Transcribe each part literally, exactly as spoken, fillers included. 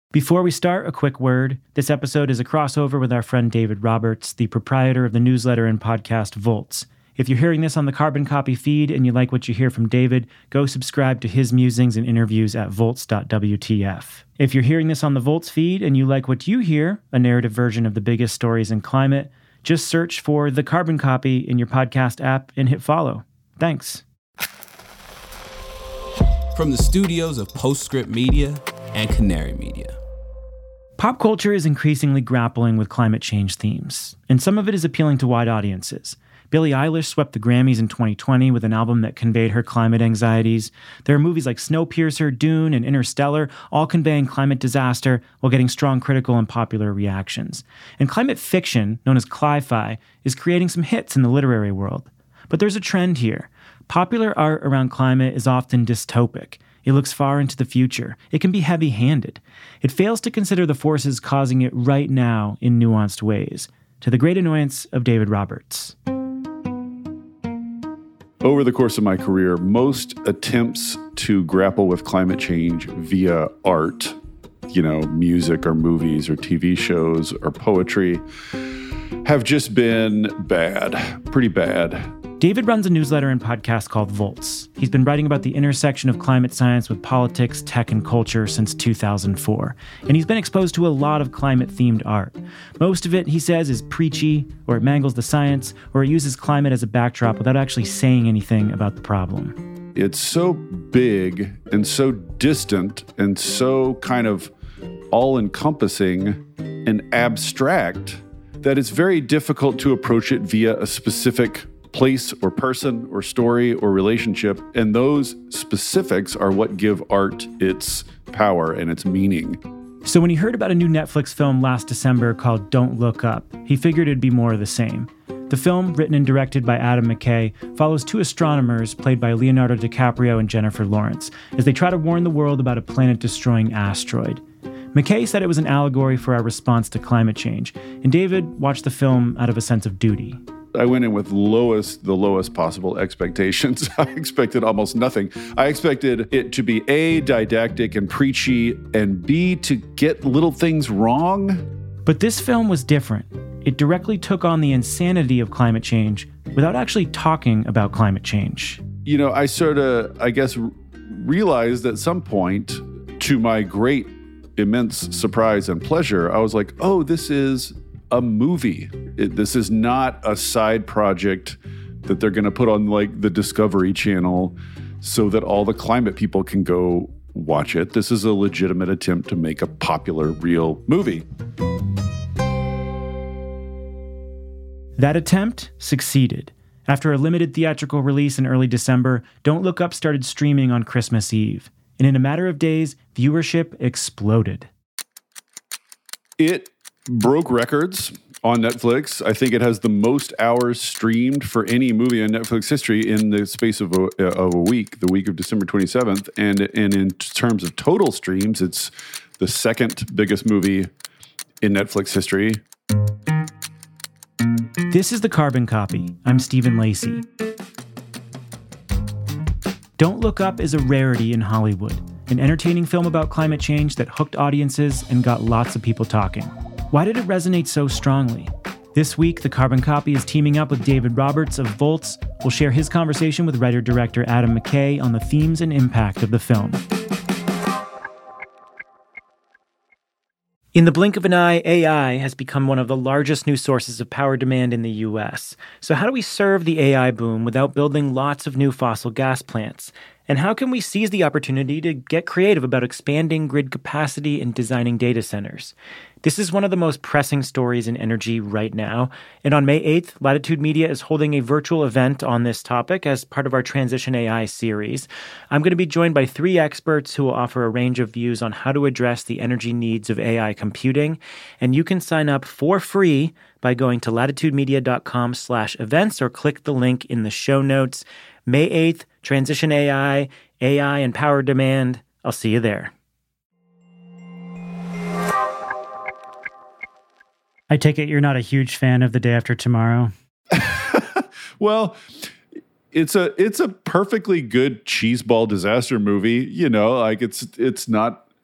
Before we start, a quick word. This episode is a crossover with our friend David Roberts, the proprietor of the newsletter and podcast Volts. If you're hearing this on the Carbon Copy feed and you like what you hear from David, go subscribe to his musings and interviews at volts dot w t f. If you're hearing this on the Volts feed and you like what you hear, a narrative version of the biggest stories in climate, just search for the Carbon Copy in your podcast app and hit follow. Thanks. From the studios of Postscript Media and Canary Media. Pop culture is increasingly grappling with climate change themes, and some of it is appealing to wide audiences. Billie Eilish swept the Grammys in twenty twenty with an album that conveyed her climate anxieties. There are movies like Snowpiercer, Dune, and Interstellar, all conveying climate disaster while getting strong critical and popular reactions. And climate fiction, known as cli-fi, is creating some hits in the literary world. But there's a trend here. Popular art around climate is often dystopic. It looks far into the future. It can be heavy-handed. It fails to consider the forces causing it right now in nuanced ways, to the great annoyance of David Roberts. Over the course of my career, most attempts to grapple with climate change via art, you know, music or movies or T V shows or poetry, have just been bad, pretty bad. David runs a newsletter and podcast called Volts. He's been writing about the intersection of climate science with politics, tech, and culture since two thousand four. And he's been exposed to a lot of climate-themed art. Most of it, he says, is preachy, or it mangles the science, or it uses climate as a backdrop without actually saying anything about the problem. It's so big and so distant and so kind of all-encompassing and abstract that it's very difficult to approach it via a specific place or person or story or relationship, and those specifics are what give art its power and its meaning. So when he heard about a new Netflix film last December called Don't Look Up, he figured it'd be more of the same. The film, written and directed by Adam McKay, follows two astronomers played by Leonardo DiCaprio and Jennifer Lawrence as they try to warn the world about a planet-destroying asteroid. McKay said it was an allegory for our response to climate change, and David watched the film out of a sense of duty. I went in with lowest, the lowest possible expectations. I expected almost nothing. I expected it to be A, didactic and preachy, and B, to get little things wrong. But this film was different. It directly took on the insanity of climate change without actually talking about climate change. You know, I sort of, I guess, realized at some point, to my great, immense surprise and pleasure, I was like, oh, this is a movie. It, this is not a side project that they're going to put on like the Discovery Channel so that all the climate people can go watch it. This is a legitimate attempt to make a popular, real movie. That attempt succeeded. After a limited theatrical release in early December, Don't Look Up started streaming on Christmas Eve. And in a matter of days, viewership exploded. It broke records on Netflix. I think it has the most hours streamed for any movie in Netflix history in the space of a, of a week, the week of December twenty-seventh. And, and in terms of total streams, it's the second biggest movie in Netflix history. This is The Carbon Copy. I'm Stephen Lacey. Don't Look Up is a rarity in Hollywood, an entertaining film about climate change that hooked audiences and got lots of people talking. Why did it resonate so strongly? This week, The Carbon Copy is teaming up with David Roberts of Volts. We'll share his conversation with writer-director Adam McKay on the themes and impact of the film. In the blink of an eye, A I has become one of the largest new sources of power demand in the U S. So how do we serve the A I boom without building lots of new fossil gas plants? And how can we seize the opportunity to get creative about expanding grid capacity and designing data centers? This is one of the most pressing stories in energy right now. And on May eighth, Latitude Media is holding a virtual event on this topic as part of our Transition A I series. I'm going to be joined by three experts who will offer a range of views on how to address the energy needs of A I computing. And you can sign up for free by going to latitudemedia.com slash events or click the link in the show notes. May eighth, Transition A I, A I and Power Demand. I'll see you there. I take it you're not a huge fan of The Day After Tomorrow? Well, it's a it's a perfectly good cheeseball disaster movie. You know, like it's it's not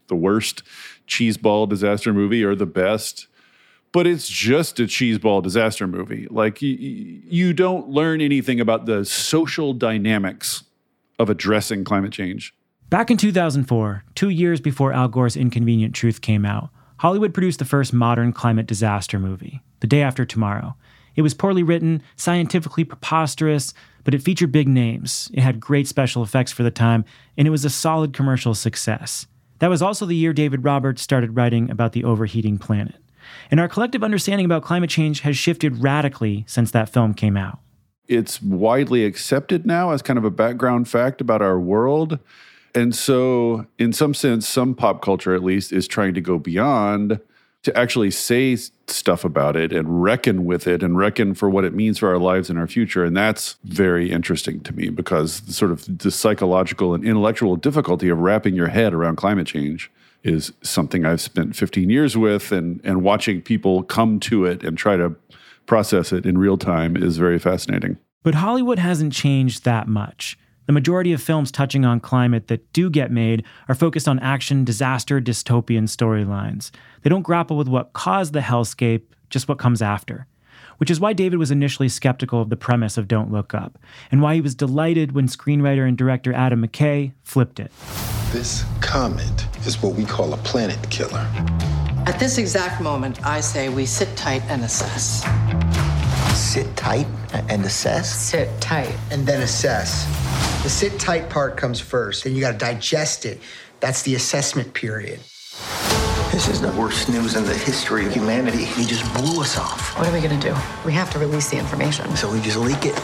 the worst cheeseball disaster movie or the best, but it's just a cheeseball disaster movie. Like, you, you don't learn anything about the social dynamics of addressing climate change. Back in two thousand four, two years before Al Gore's Inconvenient Truth came out, Hollywood produced the first modern climate disaster movie, The Day After Tomorrow. It was poorly written, scientifically preposterous, but it featured big names. It had great special effects for the time, and it was a solid commercial success. That was also the year David Roberts started writing about the overheating planet. And our collective understanding about climate change has shifted radically since that film came out. It's widely accepted now as kind of a background fact about our world. And so, in some sense, some pop culture at least is trying to go beyond to actually say stuff about it and reckon with it and reckon for what it means for our lives and our future. And that's very interesting to me, because the sort of the psychological and intellectual difficulty of wrapping your head around climate change is something I've spent fifteen years with, and, and watching people come to it and try to process it in real time is very fascinating. But Hollywood hasn't changed that much. The majority of films touching on climate that do get made are focused on action, disaster, dystopian storylines. They don't grapple with what caused the hellscape, just what comes after. Which is why David was initially skeptical of the premise of Don't Look Up, and why he was delighted when screenwriter and director Adam McKay flipped it. This comet is what we call a planet killer. At this exact moment, I say we sit tight and assess. Sit tight and assess? Sit tight. And then assess. The sit tight part comes first, then you gotta digest it. That's the assessment period. This is the worst news in the history of humanity. He just blew us off. What are we gonna do? We have to release the information. So we just leak it.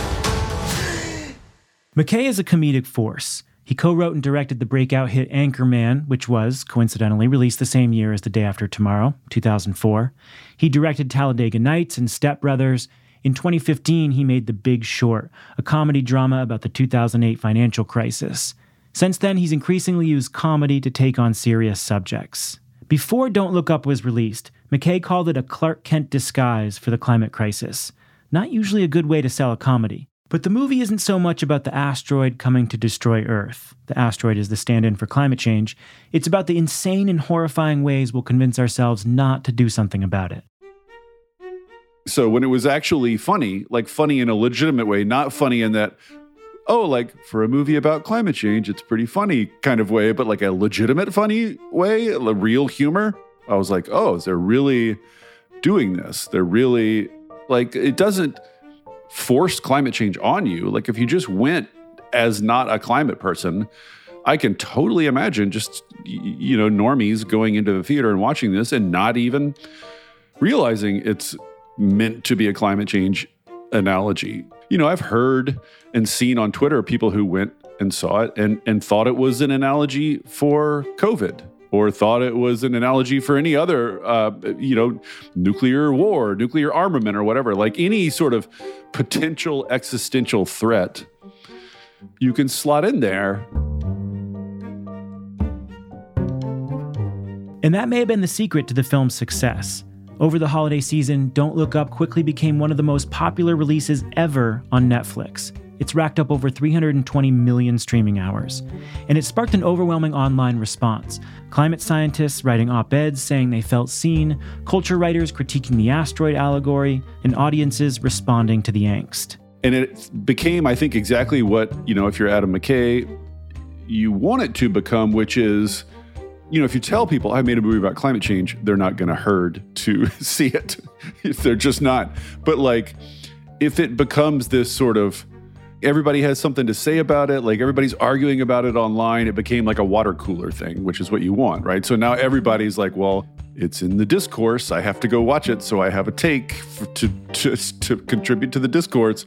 McKay is a comedic force. He co-wrote and directed the breakout hit Anchorman, which was, coincidentally, released the same year as The Day After Tomorrow, two thousand four. He directed Talladega Nights and Step Brothers. In twenty fifteen, he made The Big Short, a comedy drama about the two thousand eight financial crisis. Since then, he's increasingly used comedy to take on serious subjects. Before Don't Look Up was released, McKay called it a Clark Kent disguise for the climate crisis. Not usually a good way to sell a comedy. But the movie isn't so much about the asteroid coming to destroy Earth. The asteroid is the stand-in for climate change. It's about the insane and horrifying ways we'll convince ourselves not to do something about it. So when it was actually funny, like funny in a legitimate way, not funny in that, oh, like for a movie about climate change, it's pretty funny kind of way, but like a legitimate funny way, a real humor, I was like, oh, they're really doing this. They're really, like, it doesn't force climate change on you. Like, if you just went as not a climate person, I can totally imagine just, you know, normies going into the theater and watching this and not even realizing it's meant to be a climate change analogy. You know, I've heard and seen on Twitter people who went and saw it and, and thought it was an analogy for COVID, or thought it was an analogy for any other, uh, you know, nuclear war, nuclear armament, or whatever. Like any sort of potential existential threat, you can slot in there. And that may have been the secret to the film's success. Over the holiday season, Don't Look Up quickly became one of the most popular releases ever on Netflix. It's racked up over three hundred twenty million streaming hours. And it sparked an overwhelming online response. Climate scientists writing op-eds saying they felt seen, culture writers critiquing the asteroid allegory, and audiences responding to the angst. And it became, I think, exactly what, you know, if you're Adam McKay, you want it to become, which is, you know, if you tell people I made a movie about climate change, they're not going to herd to see it. They're just not. But like, if it becomes this sort of, everybody has something to say about it, like everybody's arguing about it online, it became like a water cooler thing, which is what you want, right? So now everybody's like, well, it's in the discourse, I have to go watch it, so I have a take for, to, to, to contribute to the discourse.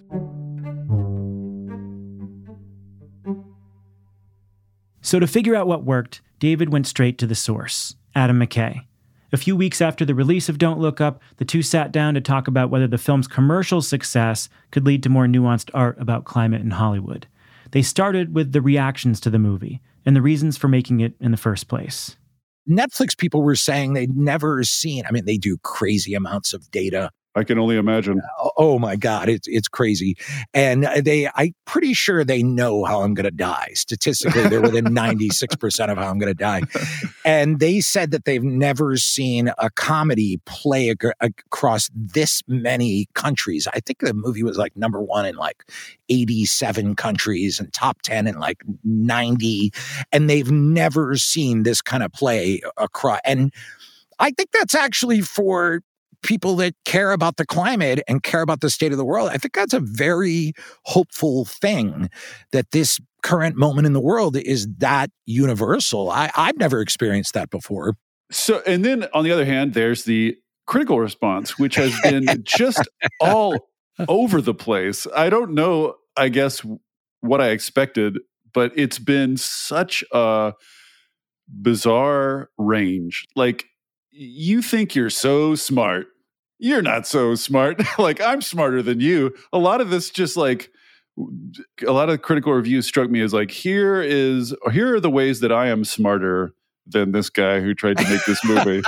So to figure out what worked, David went straight to the source, Adam McKay. A few weeks after the release of Don't Look Up, the two sat down to talk about whether the film's commercial success could lead to more nuanced art about climate in Hollywood. They started with the reactions to the movie and the reasons for making it in the first place. Netflix people were saying they'd never seen, I mean, they do crazy amounts of data I can only imagine. Oh my God, it's it's crazy. And they, I'm pretty sure they know how I'm going to die. Statistically, they're within ninety-six percent of how I'm going to die. And they said that they've never seen a comedy play ag- across this many countries. I think the movie was like number one in like eighty-seven countries and top ten in like ninety. And they've never seen this kind of play across. And I think that's actually for people that care about the climate and care about the state of the world. I think that's a very hopeful thing, that this current moment in the world is that universal. I, I've never experienced that before. So, and then on the other hand, there's the critical response, which has been just all over the place. I don't know, I guess, what I expected, but it's been such a bizarre range. Like, you think you're so smart. You're not so smart. Like, I'm smarter than you. A lot of this just like, a lot of critical reviews struck me as like, here is, or here are the ways that I am smarter than this guy who tried to make this movie.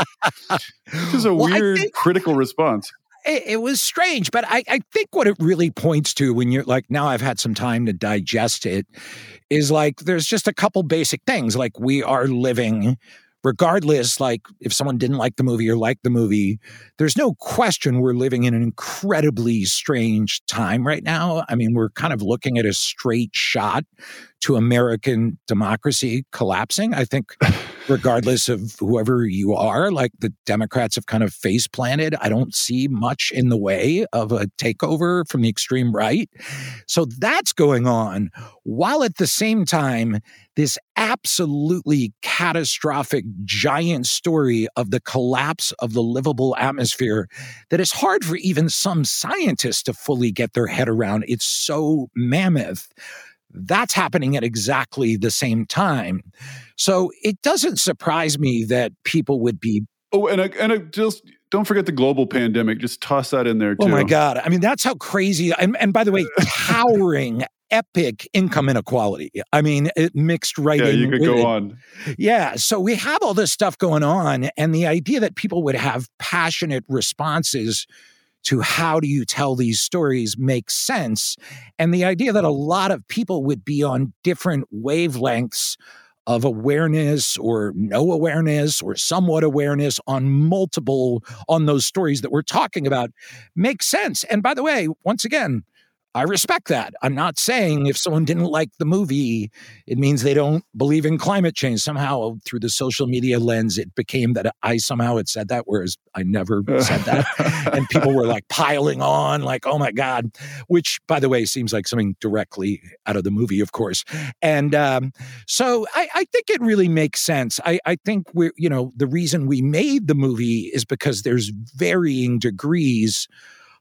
This is a well, weird think, critical response. It, it was strange, but I, I think what it really points to when you're like, now I've had some time to digest it, is like, there's just a couple basic things. Like, we are living, regardless, like if someone didn't like the movie or liked the movie, there's no question we're living in an incredibly strange time right now. I mean, we're kind of looking at a straight shot to American democracy collapsing. I think regardless of whoever you are, like the Democrats have kind of face planted. I don't see much in the way of a takeover from the extreme right. So that's going on, while at the same time, this absolutely catastrophic giant story of the collapse of the livable atmosphere that is hard for even some scientists to fully get their head around. It's so mammoth. That's happening at exactly the same time. So it doesn't surprise me that people would be. Oh, and I, and I just don't forget the global pandemic. Just toss that in there too. Oh my God. I mean, that's how crazy. And, and by the way, towering, epic income inequality. I mean, it mixed right yeah, in. Yeah, you could go it. on. Yeah. So we have all this stuff going on. And the idea that people would have passionate responses to how do you tell these stories makes sense. And the idea that a lot of people would be on different wavelengths of awareness or no awareness or somewhat awareness on multiple, on those stories that we're talking about makes sense. And by the way, once again, I respect that. I'm not saying if someone didn't like the movie, it means they don't believe in climate change. Somehow, through the social media lens, it became that I somehow had said that, whereas I never said that. And people were like piling on, like, oh my God, which, by the way, seems like something directly out of the movie, of course. And um, so I, I think it really makes sense. I, I think we're, you know, the reason we made the movie is because there's varying degrees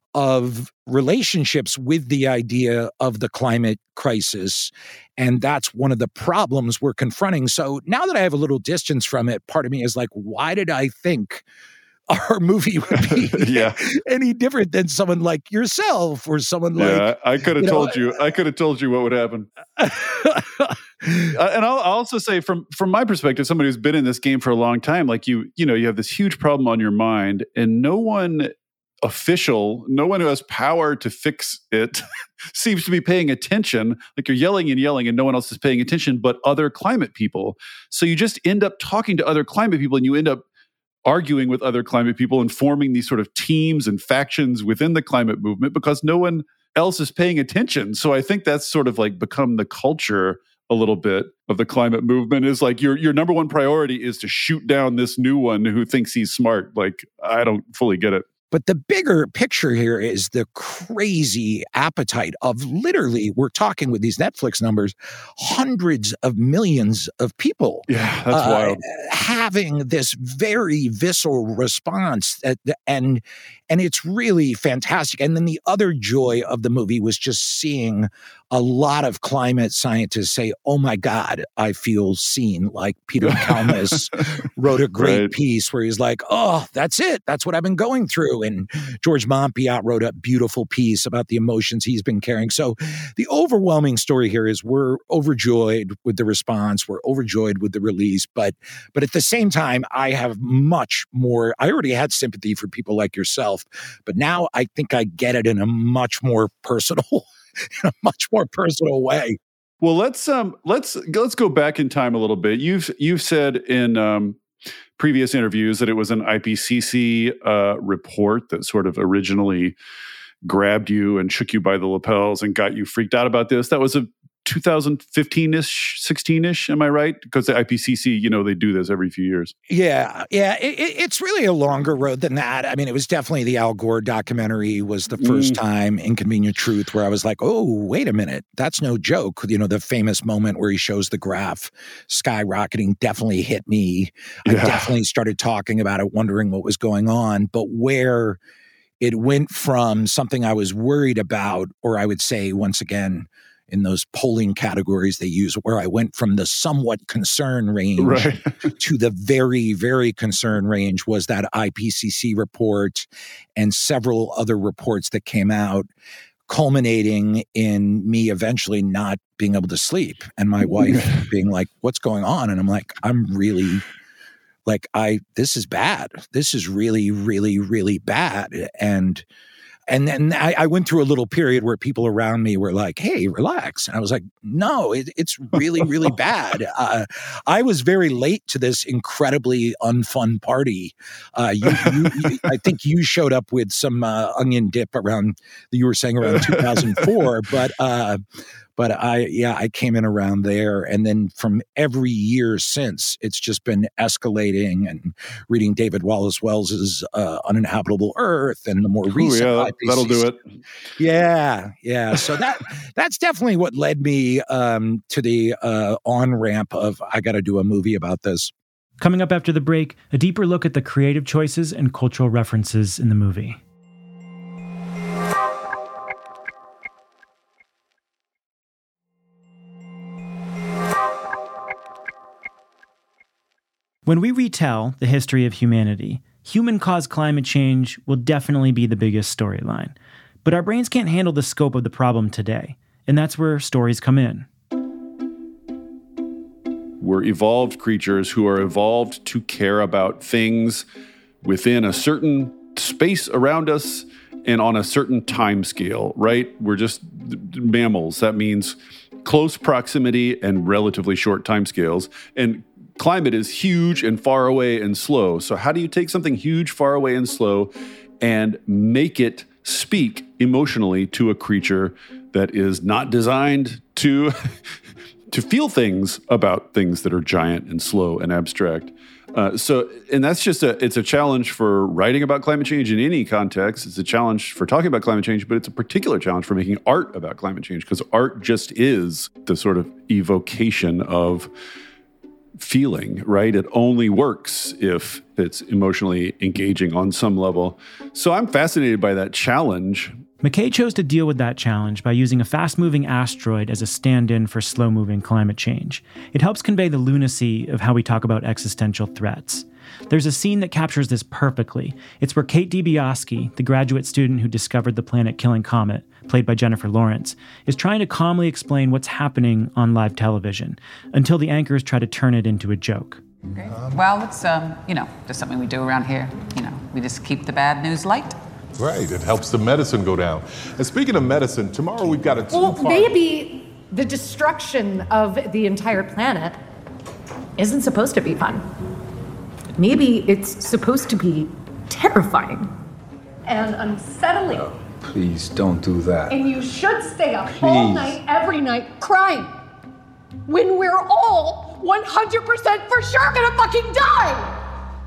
of relationships with the idea of the climate crisis. And that's one of the problems we're confronting. So now that I have a little distance from it, part of me is like, why did I think our movie would be yeah. any different than someone like yourself or someone like... Yeah, I could have you told know, you. I could have told you what would happen. uh, and I'll, I'll also say from, from my perspective, somebody who's been in this game for a long time, like you, you know, you have this huge problem on your mind and no one official, no one who has power to fix it seems to be paying attention. Like, you're yelling and yelling and no one else is paying attention but other climate people. So you just end up talking to other climate people and you end up arguing with other climate people and forming these sort of teams and factions within the climate movement because no one else is paying attention. So I think that's sort of like become the culture a little bit of the climate movement, is like your your number one priority is to shoot down this new one who thinks he's smart. Like, I don't fully get it. But the bigger picture here is the crazy appetite of literally, we're talking with these Netflix numbers, hundreds of millions of people. Yeah, that's uh, wild. Having this very visceral response. That, and, and it's really fantastic. And then the other joy of the movie was just seeing a lot of climate scientists say, oh my God, I feel seen. Like Peter Kalmus wrote a great right. piece where he's like, oh, that's it. That's what I've been going through. And George Monbiot wrote a beautiful piece about the emotions he's been carrying. So the overwhelming story here is we're overjoyed with the response. We're overjoyed with the release. But, but at the same time, I have much more. I already had sympathy for people like yourself, but now I think I get it in a much more personal in a much more personal way. Well, let's um, let's let's go back in time a little bit. You've you've said in um, previous interviews that it was an I P C C uh, report that sort of originally grabbed you and shook you by the lapels and got you freaked out about this. That was a two thousand fifteen-ish, sixteen-ish, am I right? Because the I P C C, you know, they do this every few years. Yeah, yeah. It, it's really a longer road than that. I mean, it was definitely the Al Gore documentary was the first mm. time, Inconvenient Truth, where I was like, oh, wait a minute. That's no joke. You know, the famous moment where he shows the graph skyrocketing definitely hit me. Yeah. I definitely started talking about it, wondering what was going on. But where it went from something I was worried about, or I would say, once again, in those polling categories they use, where I went from the somewhat concern range right. to the very, very concern range was that I P C C report and several other reports that came out, culminating in me eventually not being able to sleep and my wife being like, what's going on? And I'm like, I'm really like, I, this is bad. This is really, really, really bad. And And then I, I went through a little period where people around me were like, hey, relax. And I was like, no, it, it's really, really bad. Uh, I was very late to this incredibly unfun party. Uh, you, you, you, I think you showed up with some uh, onion dip around, you were saying around two thousand four. But uh, but I, yeah, I came in around there. And then from every year since, it's just been escalating and reading David Wallace Wells's uh, Uninhabitable Earth and the more recent. Ooh, yeah, that'll do it. Yeah, yeah. So that that's definitely what led me um, to the uh, on-ramp of, I got to do a movie about this. Coming up after the break, a deeper look at the creative choices and cultural references in the movie. When we retell the history of humanity, human-caused climate change will definitely be the biggest storyline. But our brains can't handle the scope of the problem today, and that's where stories come in. We're evolved creatures who are evolved to care about things within a certain space around us and on a certain time scale, right? We're just mammals. That means close proximity and relatively short time scales. And climate is huge and far away and slow. So how do you take something huge, far away and slow and make it speak emotionally to a creature that is not designed to to feel things about things that are giant and slow and abstract? Uh, so, and that's just a, it's a challenge for writing about climate change in any context. It's a challenge for talking about climate change, but it's a particular challenge for making art about climate change, because art just is the sort of evocation of feeling, right? It only works if it's emotionally engaging on some level. So I'm fascinated by that challenge. McKay chose to deal with that challenge by using a fast-moving asteroid as a stand-in for slow-moving climate change. It helps convey the lunacy of how we talk about existential threats. There's a scene that captures this perfectly. It's where Kate DiBiase, the graduate student who discovered the planet-killing comet, played by Jennifer Lawrence, is trying to calmly explain what's happening on live television, until the anchors try to turn it into a joke. Okay. Well, it's, um, you know, just something we do around here. You know, we just keep the bad news light. Right, it helps the medicine go down. And speaking of medicine, tomorrow we've got a... Well, maybe the destruction of the entire planet isn't supposed to be fun. Maybe it's supposed to be terrifying and unsettling. Oh, please don't do that. And you should stay up Please. all night, every night, crying. When we're all one hundred percent for sure gonna fucking die!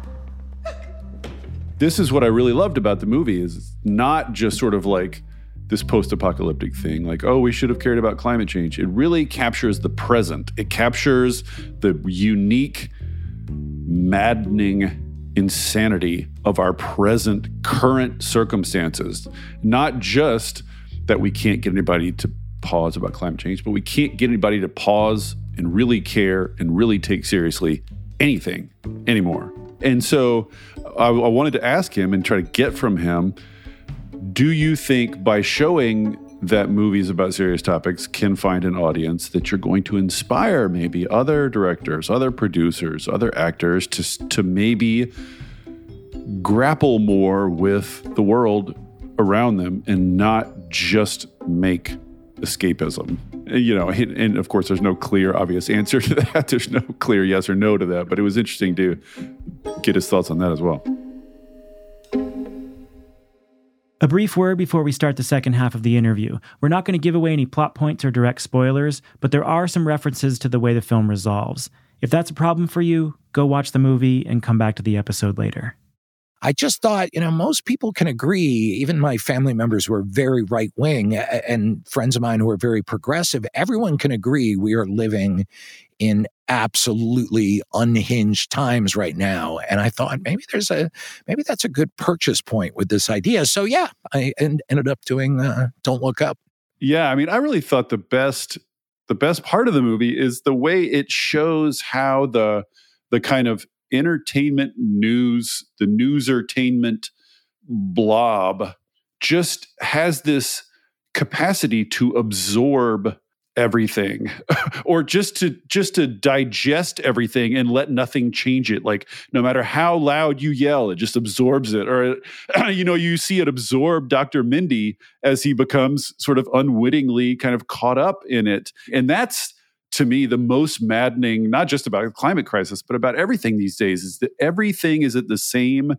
This is what I really loved about the movie, is it's not just sort of like this post-apocalyptic thing, like, oh, we should have cared about climate change. It really captures the present. It captures the unique, maddening insanity of our present, current circumstances. Not just that we can't get anybody to pause about climate change, but we can't get anybody to pause and really care and really take seriously anything anymore. And so I, I wanted to ask him and try to get from him, do you think by showing that movies about serious topics can find an audience, that you're going to inspire maybe other directors, other producers, other actors to, to maybe grapple more with the world around them and not just make escapism? You know, and of course, there's no clear, obvious answer to that. There's no clear yes or no to that, but it was interesting to get his thoughts on that as well. A brief word before we start the second half of the interview. We're not going to give away any plot points or direct spoilers, but there are some references to the way the film resolves. If that's a problem for you, go watch the movie and come back to the episode later. I just thought, you know, most people can agree, even my family members who are very right-wing and friends of mine who are very progressive, everyone can agree we are living in absolutely unhinged times right now. And I thought maybe there's a, maybe that's a good purchase point with this idea. So yeah, I en- ended up doing uh, Don't Look Up. Yeah, I mean, I really thought the best, the best part of the movie is the way it shows how the, the kind of entertainment news, the newsertainment blob just has this capacity to absorb everything or just to just to digest everything and let nothing change it. Like no matter how loud you yell, it just absorbs it. Or you know, you see it absorb Doctor Mindy as he becomes sort of unwittingly kind of caught up in it. And that's, to me, the most maddening, not just about the climate crisis, but about everything these days, is that everything is at the same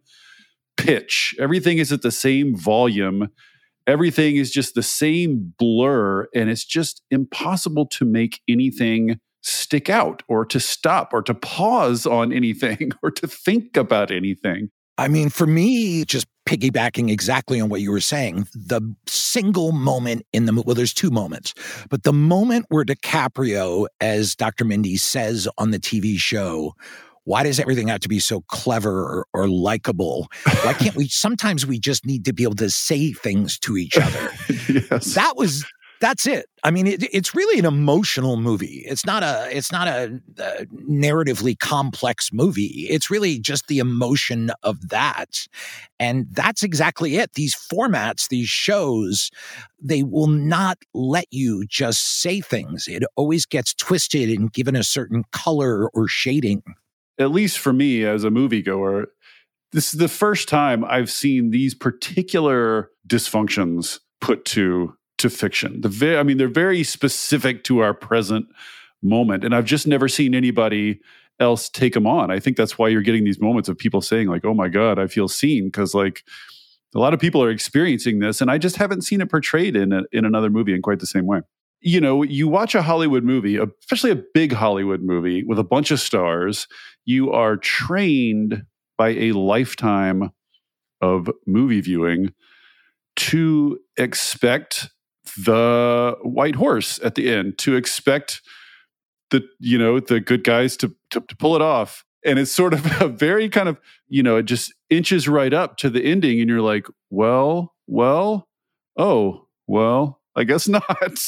pitch. Everything is at the same volume. Everything is just the same blur. And it's just impossible to make anything stick out or to stop or to pause on anything or to think about anything. I mean, for me, just piggybacking exactly on what you were saying, the single moment in the movie, well, there's two moments, but the moment where DiCaprio, as Doctor Mindy says on the T V show, why does everything have to be so clever or, or likable? Why can't we, sometimes we just need to be able to say things to each other. Yes. That was, that's it. I mean, it, it's really an emotional movie. It's not a, it's not a, a narratively complex movie. It's really just the emotion of that. And that's exactly it. These formats, these shows, they will not let you just say things. It always gets twisted and given a certain color or shading. At least for me as a moviegoer, this is the first time I've seen these particular dysfunctions put to to fiction. The very, I mean, they're very specific to our present moment, and I've just never seen anybody else take them on. I think that's why you're getting these moments of people saying like, "Oh my God, I feel seen," because like a lot of people are experiencing this, and I just haven't seen it portrayed in a, in another movie in quite the same way. You know, you watch a Hollywood movie, especially a big Hollywood movie with a bunch of stars, you are trained by a lifetime of movie viewing to expect the white horse at the end, to expect the, you know, the good guys to, to, to pull it off. And it's sort of a very kind of, you know, it just inches right up to the ending. And you're like, well, well, oh, well, I guess not.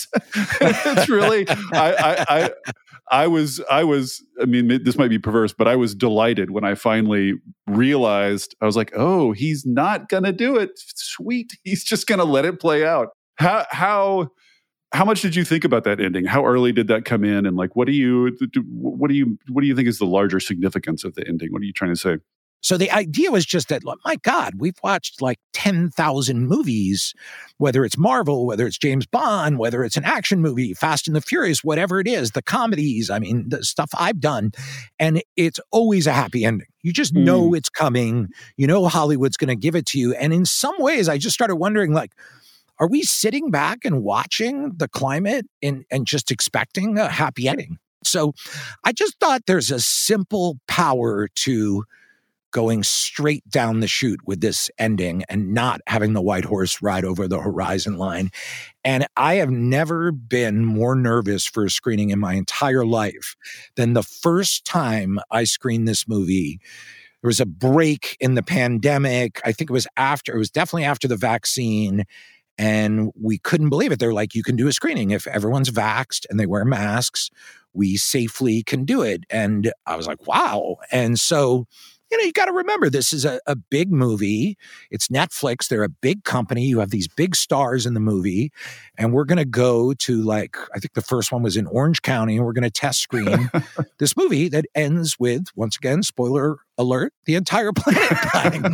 It's really, I, I, I, I was, I was, I mean, this might be perverse, but I was delighted when I finally realized, I was like, oh, he's not going to do it. Sweet. He's just going to let it play out. How, how, how much did you think about that ending? How early did that come in? And like, what do you, what do you, what do you think is the larger significance of the ending? What are you trying to say? So the idea was just that, my God, we've watched like ten thousand movies, whether it's Marvel, whether it's James Bond, whether it's an action movie, Fast and the Furious, whatever it is, the comedies, I mean, the stuff I've done. And it's always a happy ending. You just mm. know it's coming. You know Hollywood's going to give it to you. And in some ways, I just started wondering, like, are we sitting back and watching the climate and, and just expecting a happy ending? So I just thought there's a simple power to going straight down the chute with this ending and not having the white horse ride over the horizon line. And I have never been more nervous for a screening in my entire life than the first time I screened this movie. There was a break in the pandemic. I think it was after, it was definitely after the vaccine. And we couldn't believe it. They're like, you can do a screening. If everyone's vaxxed and they wear masks, we safely can do it. And I was like, wow. And so, you know, you got to remember, this is a, a big movie. It's Netflix. They're a big company. You have these big stars in the movie. And we're going to go to, like, I think the first one was in Orange County, and we're going to test screen this movie that ends with, once again, spoiler alert, the entire planet dying.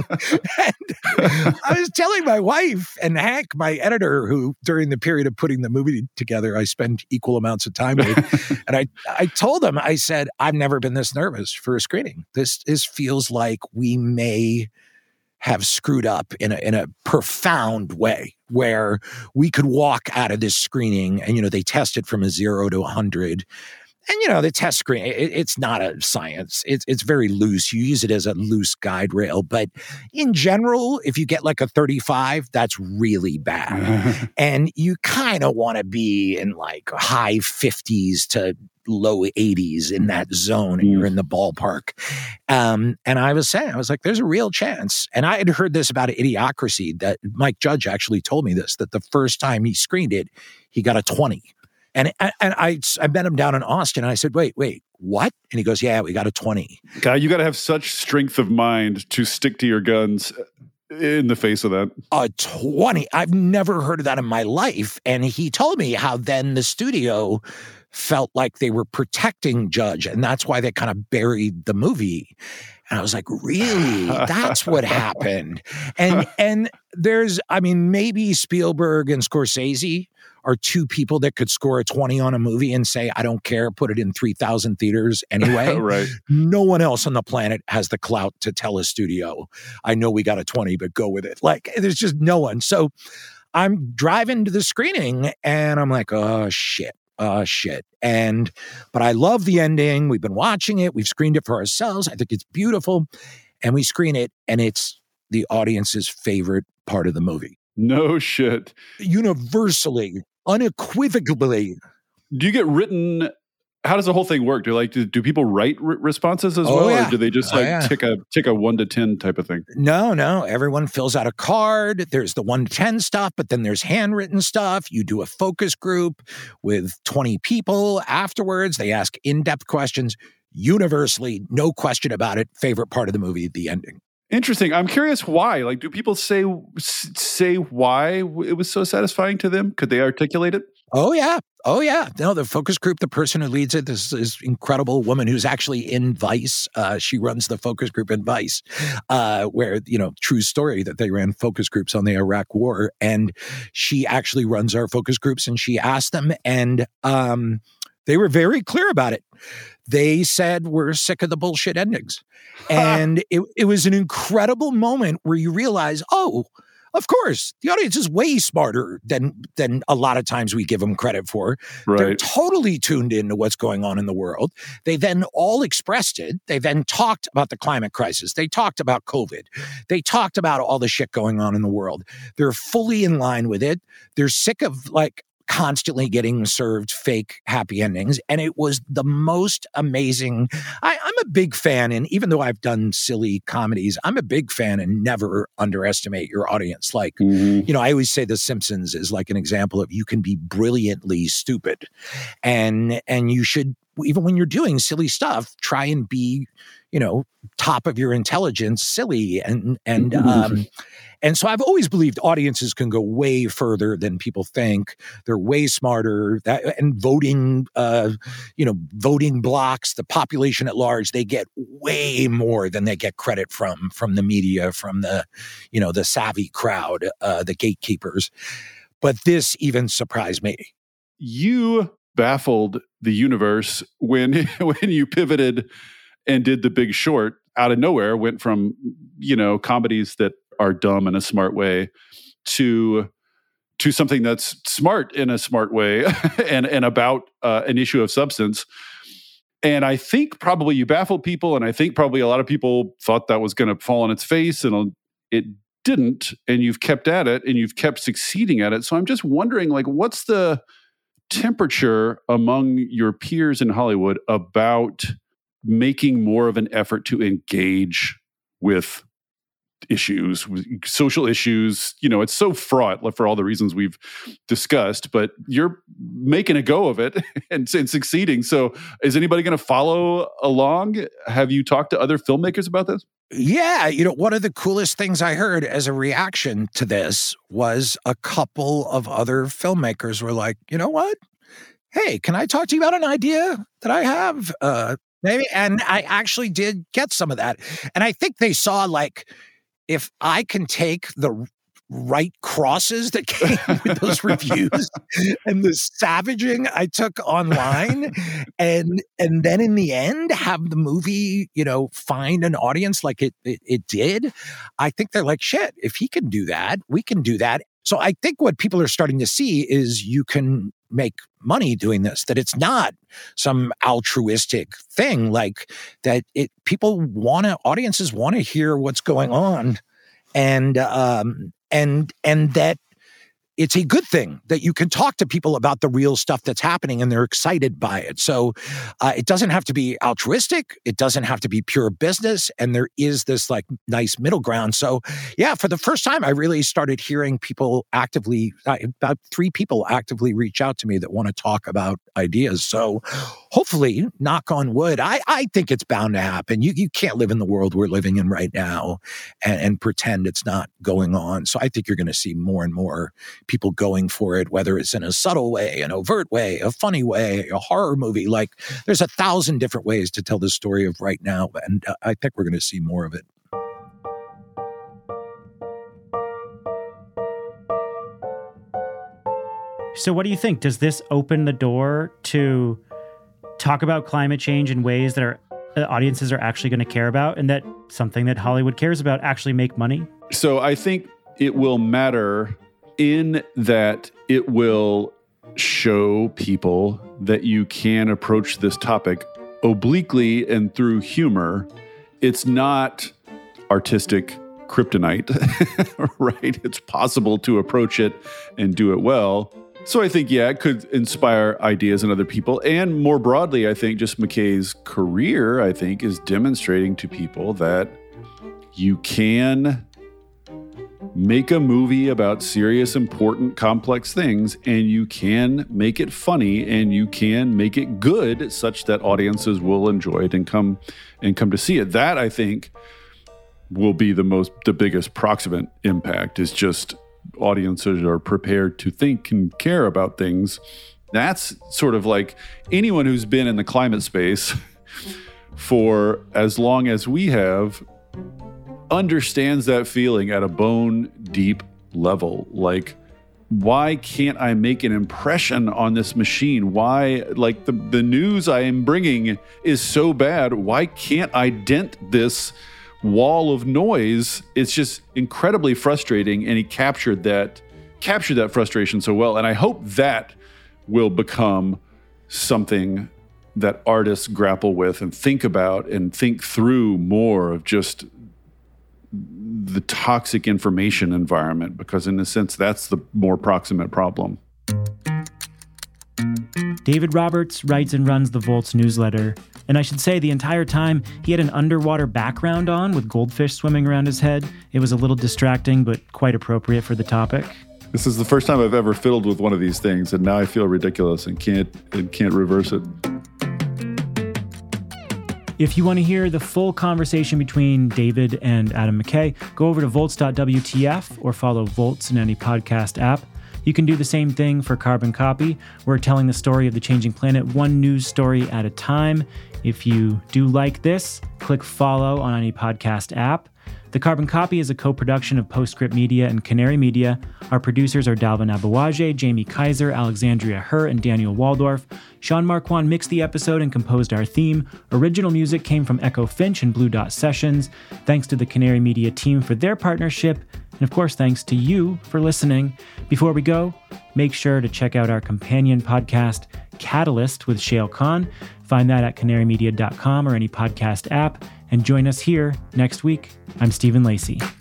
And I was telling my wife and Hank, my editor, who during the period of putting the movie together, I spend equal amounts of time with. And I, I told him, I said, I've never been this nervous for a screening. This is feels like we may have screwed up in a, in a profound way, where we could walk out of this screening and, you know, they test it from a zero to a hundred. And, you know, the test screen, it, it's not a science. It's it's very loose. You use it as a loose guide rail. But in general, if you get like a thirty-five, that's really bad. And you kind of want to be in like high fifties to low eighties in that zone, and you're in the ballpark. Um, and I was saying, I was like, there's a real chance. And I had heard this about Idiocracy, that Mike Judge actually told me this, that the first time he screened it, he got a twenty. And, and I, I met him down in Austin, and I said, wait, wait, what? And he goes, yeah, we got a twenty. God, you got to have such strength of mind to stick to your guns in the face of that. A twenty. I've never heard of that in my life. And he told me how then the studio felt like they were protecting Judge, and that's why they kind of buried the movie. And I was like, really? That's what happened. And and there's, I mean, maybe Spielberg and Scorsese are two people that could score a twenty on a movie and say, I don't care, put it in three thousand theaters anyway. Right. No one else on the planet has the clout to tell a studio, I know we got a twenty, but go with it. Like, there's just no one. So I'm driving to the screening, and I'm like, oh, shit. Oh, shit. And, but I love the ending. We've been watching it. We've screened it for ourselves. I think it's beautiful. And we screen it, and it's the audience's favorite part of the movie. No shit. Universally, unequivocally. Do you get written? How does the whole thing work? Do like do, do people write r- responses as Oh, well, yeah. or do they just like Oh, yeah. tick a tick a one to ten type of thing? No, no. Everyone fills out a card. There's the one to ten stuff, but then there's handwritten stuff. You do a focus group with twenty people afterwards. They ask in-depth questions. Universally, no question about it. Favorite part of the movie, the ending. Interesting. I'm curious why. Like, do people say say why it was so satisfying to them? Could they articulate it? Oh, yeah. Oh, yeah. No, the focus group, the person who leads it, this is incredible woman who's actually in Vice. Uh, she runs the focus group in Vice, uh, where, you know, true story that they ran focus groups on the Iraq War. And she actually runs our focus groups, and she asked them, and um, they were very clear about it. They said, we're sick of the bullshit endings. And it, it was an incredible moment where you realize, oh, of course, the audience is way smarter than than a lot of times we give them credit for. Right. They're totally tuned into what's going on in the world. They then all expressed it. They then talked about the climate crisis. They talked about COVID. They talked about all the shit going on in the world. They're fully in line with it. They're sick of, like, constantly getting served fake happy endings. And it was the most amazing. I, I'm a big fan, and even though I've done silly comedies, I'm a big fan and never underestimate your audience. Like, Mm-hmm. you know, I always say The Simpsons is like an example of you can be brilliantly stupid. And and you should, even when you're doing silly stuff, try and be, you know, top of your intelligence, silly. And and um And so I've always believed audiences can go way further than people think. They're way smarter. That, and voting, uh, you know, voting blocks, the population at large, they get way more than they get credit from, from the media, from the, you know, the savvy crowd, uh, the gatekeepers. But this even surprised me. You baffled the universe when when you pivoted and did The Big Short out of nowhere, went from, you know, comedies that are dumb in a smart way to to something that's smart in a smart way and and about uh, an issue of substance. And I think probably you baffled people, and I think probably a lot of people thought that was going to fall on its face, and it didn't. And you've kept at it, and you've kept succeeding at it. So I'm just wondering, like, what's the temperature among your peers in Hollywood about making more of an effort to engage with issues, social issues. You know, it's so fraught for all the reasons we've discussed, but you're making a go of it and, and succeeding. So is anybody going to follow along? Have you talked to other filmmakers about this? Yeah. You know, one of the coolest things I heard as a reaction to this was a couple of other filmmakers were like, you know what? Hey, can I talk to you about an idea that I have? Uh, maybe. And I actually did get some of that. And I think they saw like, if I can take the right crosses that came with those reviews and the savaging I took online and and then in the end have the movie, you know, find an audience like it, it it did, I think they're like, shit, if he can do that, we can do that. So I think what people are starting to see is you can make money doing this, that it's not some altruistic thing, like that it people want to, audiences want to hear what's going on, and um and and that it's a good thing that you can talk to people about the real stuff that's happening and they're excited by it. So uh, it doesn't have to be altruistic. It doesn't have to be pure business. And there is this like nice middle ground. So yeah, for the first time, I really started hearing people actively, uh, about three people actively reach out to me that want to talk about ideas. So hopefully, knock on wood, I, I think it's bound to happen. You you can't live in the world we're living in right now and, and pretend it's not going on. So I think you're going to see more and more people going for it, whether it's in a subtle way, an overt way, a funny way, a horror movie. Like there's a thousand different ways to tell the story of right now. And uh, I think we're going to see more of it. So what do you think? Does this open the door to talk about climate change in ways that are uh, audiences are actually going to care about, and that something that Hollywood cares about actually make money? So I think it will matter in that it will show people that you can approach this topic obliquely and through humor. It's not artistic kryptonite, right? It's possible to approach it and do it well. So I think, yeah, it could inspire ideas in other people. And more broadly, I think just McKay's career, I think, is demonstrating to people that you can make a movie about serious, important, complex things, and you can make it funny, and you can make it good such that audiences will enjoy it and come and come to see it. That, I think, will be the most, the biggest proximate impact, is just audiences are prepared to think and care about things. That's sort of like anyone who's been in the climate space for as long as we have understands that feeling at a bone deep level. Like, why can't I make an impression on this machine? Why, like, the, the news I am bringing is so bad. Why can't I dent this wall of noise? It's just incredibly frustrating. And he captured that, captured that frustration so well. And I hope that will become something that artists grapple with and think about and think through more of, just the toxic information environment, because in a sense, that's the more proximate problem. David Roberts writes and runs the Volts newsletter. And I should say, the entire time, he had an underwater background on with goldfish swimming around his head. It was a little distracting, but quite appropriate for the topic. This is the first time I've ever fiddled with one of these things, and now I feel ridiculous and can't and can't reverse it. If you want to hear the full conversation between David and Adam McKay, go over to volts dot w t f or follow Volts in any podcast app. You can do the same thing for Carbon Copy. We're telling the story of the changing planet one news story at a time. If you do like this, click follow on any podcast app. The Carbon Copy is a co-production of Postscript Media and Canary Media. Our producers are Dalvin Abawaje, Jamie Kaiser, Alexandria Herr, and Daniel Waldorf. Sean Marquand mixed the episode and composed our theme. Original music came from Echo Finch and Blue Dot Sessions. Thanks to the Canary Media team for their partnership. And of course, thanks to you for listening. Before we go, make sure to check out our companion podcast, Catalyst with Shayle Khan. Find that at canary media dot com or any podcast app. And join us here next week. I'm Stephen Lacey.